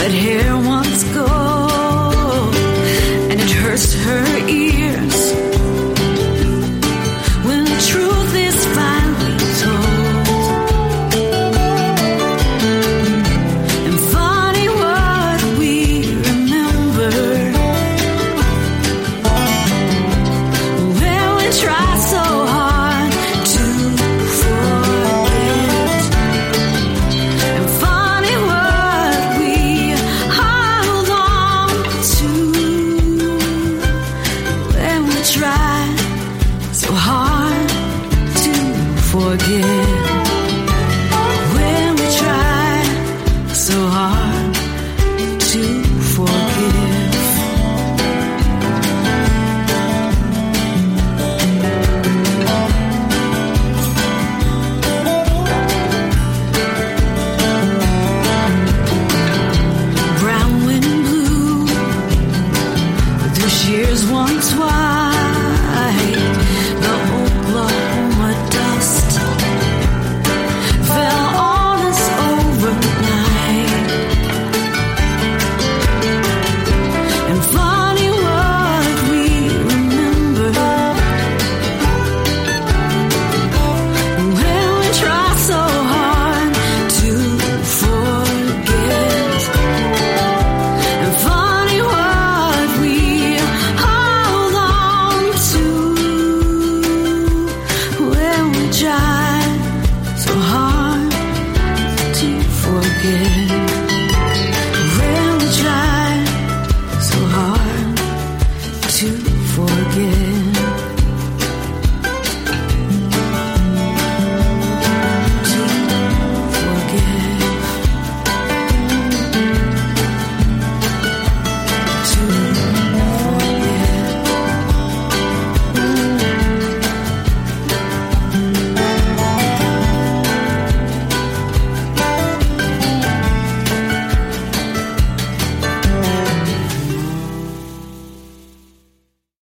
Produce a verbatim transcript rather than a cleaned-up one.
that hair once gold, and it hurts her ears when the truth is finally told. And funny what we remember when we try so hard to forget. And funny what we hold on to when we try so hard to forget.